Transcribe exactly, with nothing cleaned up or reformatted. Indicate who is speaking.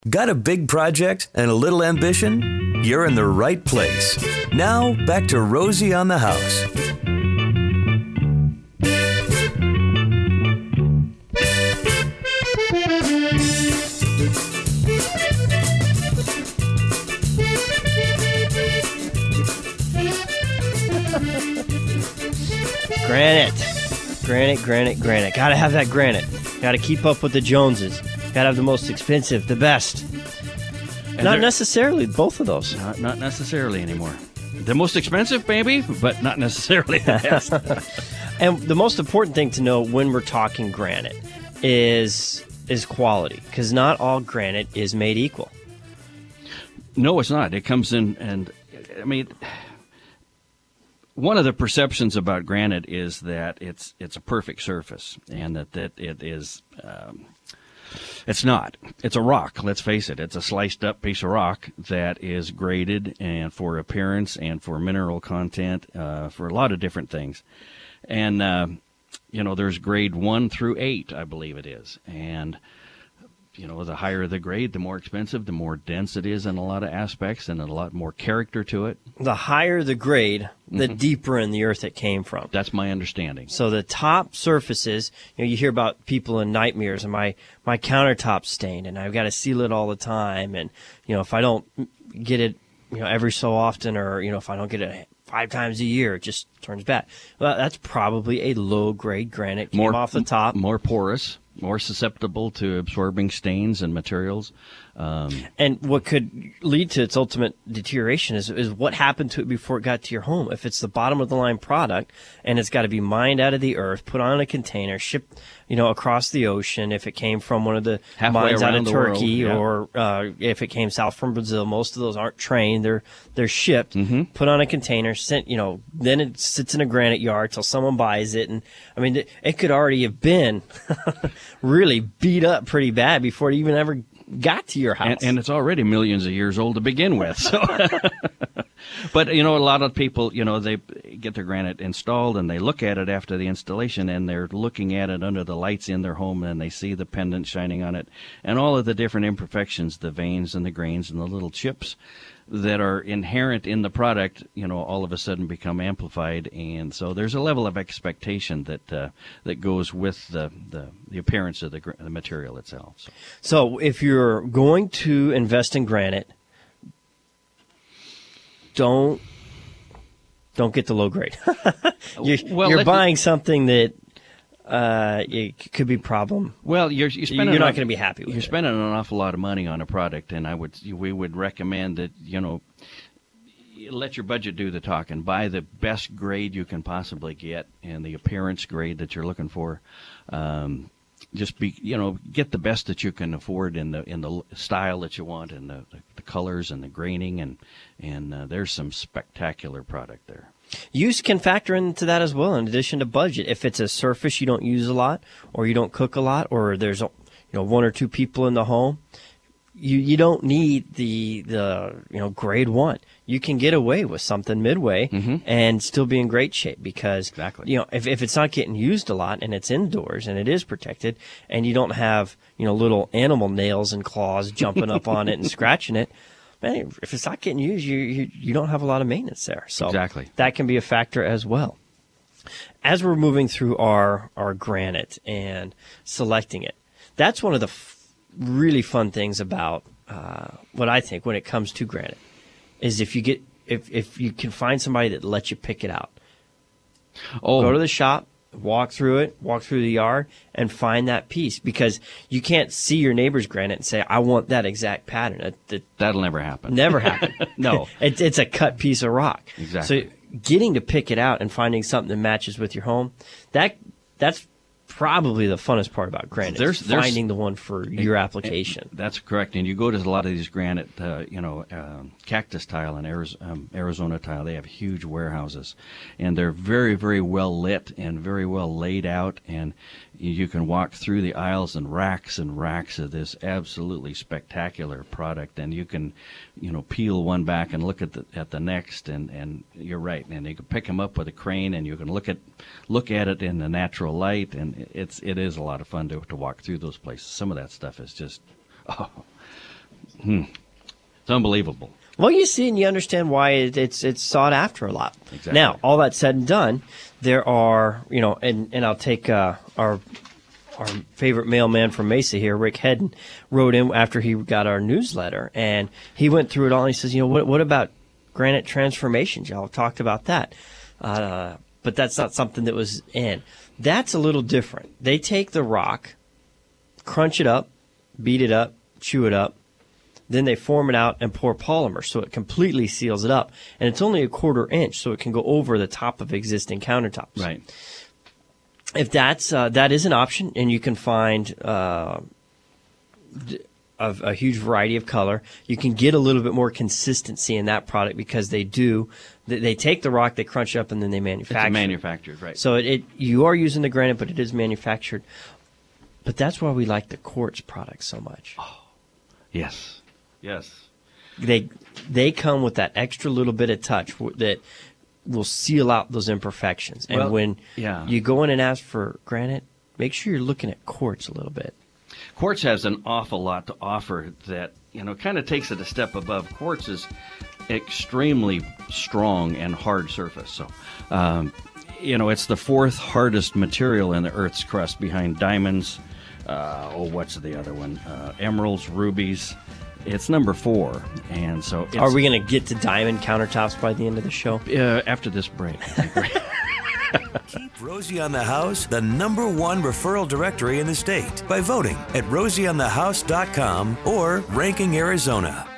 Speaker 1: Got a big project and a little ambition? You're in the right place. Now, back to Rosie on the House.
Speaker 2: Granite. Granite, granite, granite. Gotta have that granite. Gotta keep up with the Joneses. Gotta have the most expensive, the best.
Speaker 3: And
Speaker 2: not necessarily both of those.
Speaker 3: Not, not necessarily anymore. The most expensive, maybe, but not necessarily the best.
Speaker 2: And the most important thing to know when we're talking granite is is quality, because not all granite is made equal.
Speaker 3: No, it's not. It comes in, and I mean, one of the perceptions about granite is that it's it's a perfect surface, and that, that it is. Um, It's not. It's a rock, let's face it. It's a sliced up piece of rock that is graded and for appearance and for mineral content, uh, for a lot of different things. And, uh, you know, there's grade one through eight, I believe it is. And, you know, the higher the grade, the more expensive, the more dense it is in a lot of aspects and a lot more character to it.
Speaker 2: The higher the grade, the mm-hmm. deeper in the earth it came from.
Speaker 3: That's my understanding.
Speaker 2: So the top surfaces, you know, you hear about people in nightmares, and my, my countertop's stained, and I've got to seal it all the time. And, you know, if I don't get it, you know, every so often, or, you know, if I don't get it five times a year, it just turns bad. Well, that's probably a low-grade granite. Came
Speaker 3: more,
Speaker 2: off the top.
Speaker 3: More porous. More susceptible to absorbing stains and materials. Um,
Speaker 2: and what could lead to its ultimate deterioration is, is what happened to it before it got to your home. If it's the bottom of the line product and it's got to be mined out of the earth, put on a container, shipped, you know, across the ocean, if it came from one of the
Speaker 3: Halfway
Speaker 2: mines out of Turkey,
Speaker 3: world, yeah.
Speaker 2: or uh, if it came south from Brazil, most of those aren't trained. They're they're shipped,
Speaker 3: mm-hmm.
Speaker 2: put on a container, sent, you know, then it sits in a granite yard till someone buys it. And I mean, it, it could already have been really beat up pretty bad before it even ever got to your house.
Speaker 3: And, and it's already millions of years old to begin with. So, but, you know, a lot of people, you know, they get their granite installed and they look at it after the installation, and they're looking at it under the lights in their home, and they see the pendant shining on it and all of the different imperfections, the veins and the grains and the little chips that are inherent in the product, you know, all of a sudden become amplified. And so there's a level of expectation that uh, that goes with the, the, the appearance of the, the material itself. So.
Speaker 2: so if you're going to invest in granite, don't don't get the low grade. you're
Speaker 3: well,
Speaker 2: you're buying something that uh, it could be a problem.
Speaker 3: Well, you're, you're, spending
Speaker 2: you're not
Speaker 3: an,
Speaker 2: going to be happy with
Speaker 3: You're
Speaker 2: it.
Speaker 3: spending an awful lot of money on a product, and I would we would recommend that, you know, let your budget do the talking. Buy the best grade you can possibly get and the appearance grade that you're looking for. Um, just be, you know, get the best that you can afford in the in the style that you want, and the, the, the colors and the graining, and and uh, there's some spectacular product there.
Speaker 2: Use can factor into that as well, in addition to budget. If it's a surface you don't use a lot, or you don't cook a lot, or there's, you know, one or two people in the home, you you don't need the the you know grade one. You can get away with something midway
Speaker 3: mm-hmm.
Speaker 2: and still be in great shape, because
Speaker 3: exactly.
Speaker 2: you know if if it's not getting used a lot and it's indoors and it is protected, and you don't have, you know, little animal nails and claws jumping up on it and scratching it. Man, if it's not getting used, you, you you don't have a lot of maintenance there. So
Speaker 3: exactly.
Speaker 2: that can be a factor as well. As we're moving through our, our granite and selecting it, that's one of the f- really fun things about uh, what I think when it comes to granite is if you get if if you can find somebody that lets you pick it out.
Speaker 3: Oh,
Speaker 2: go to the shop, walk through it, walk through the yard, and find that piece, because you can't see your neighbor's granite and say, I want that exact pattern. It, it,
Speaker 3: That'll never happen.
Speaker 2: Never happen.
Speaker 3: No.
Speaker 2: it, it's a cut piece of rock.
Speaker 3: Exactly.
Speaker 2: So getting to pick it out and finding something that matches with your home, that that's probably the funnest part about granite.
Speaker 3: There's, there's
Speaker 2: finding the one for your application.
Speaker 3: That's correct. And you go to a lot of these granite, uh, you know, uh, cactus tile and Arizona, um, Arizona tile. They have huge warehouses, and they're very, very well lit and very well laid out. And you can walk through the aisles and racks and racks of this absolutely spectacular product. And you can, you know, peel one back and look at the at the next. And, and you're right. And you can pick them up with a crane, and you can look at look at it in the natural light. And it's it is a lot of fun to to walk through those places. Some of that stuff is just, oh, hmm, it's unbelievable.
Speaker 2: Well, you see and you understand why it, it's it's sought after a lot.
Speaker 3: Exactly.
Speaker 2: Now, all that said and done, there are, you know, and, and I'll take uh, our our favorite mailman from Mesa here, Rick Hedden, wrote in after he got our newsletter, and he went through it all, and he says, you know, what what about granite transformations? Y'all talked about that. Uh, but that's not something that was in. That's a little different. They take the rock, crunch it up, beat it up, chew it up, then they form it out and pour polymer so it completely seals it up. And it's only a quarter inch, so it can go over the top of existing countertops.
Speaker 3: Right.
Speaker 2: If that's uh, that is an option, and you can find uh, a, a huge variety of color. You can get a little bit more consistency in that product because they do. They, they take the rock, they crunch it up, and then they manufacture.
Speaker 3: It's manufactured, right?
Speaker 2: So it, it you are using the granite, but it is manufactured. But that's why we like the quartz products so much.
Speaker 3: Oh, yes, yes.
Speaker 2: They they come with that extra little bit of touch that will seal out those imperfections. And
Speaker 3: Well,
Speaker 2: when
Speaker 3: yeah.
Speaker 2: you go in and ask for granite, make sure you're looking at quartz a little bit.
Speaker 3: Quartz has an awful lot to offer that, you know, kind of takes it a step above. Quartz is extremely strong and hard surface. So, um, you know, it's the fourth hardest material in the Earth's crust behind diamonds. Uh, oh, what's the other one? Uh, emeralds, rubies. It's number four. And so it's,
Speaker 2: Are we going to get to diamond countertops by the end of the show?
Speaker 3: uh, after this break.
Speaker 1: Keep Rosie on the House the number one referral directory in the state by voting at rosie on the house dot com or Ranking Arizona.